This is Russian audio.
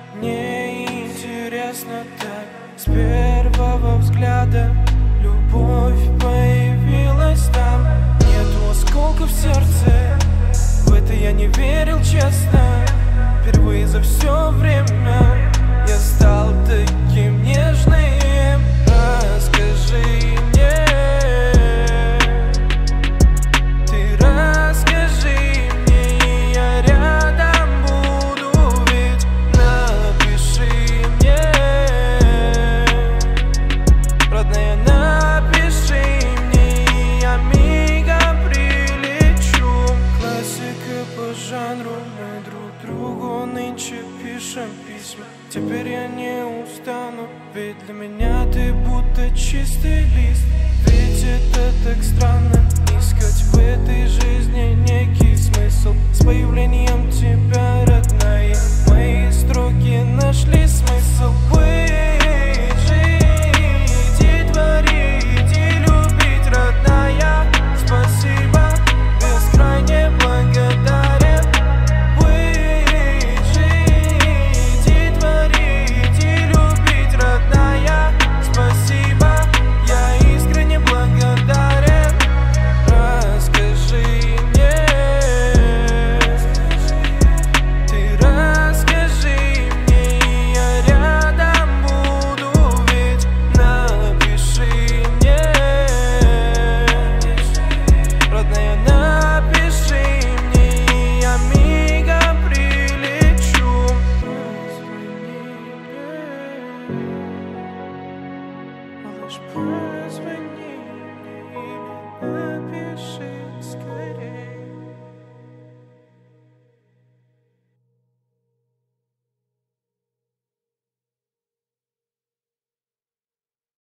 Мне интересно так, с первого взгляда любовь появилась там. Нету осколка в сердце, в это я не верил честно. Впервые за все время я стал таким нежным. Расскажи мне, ты расскажи мне, и я рядом буду, ведь напиши мне, родная, напиши мне, и я мигом прилечу. Классика по жанру, мы друг другу нынче пишем письма. Теперь я не устану, ведь для меня ты будто чистый лист. Ведь это так странно, искать в этой жизни некий смысл. С появлением тебя, родная, мои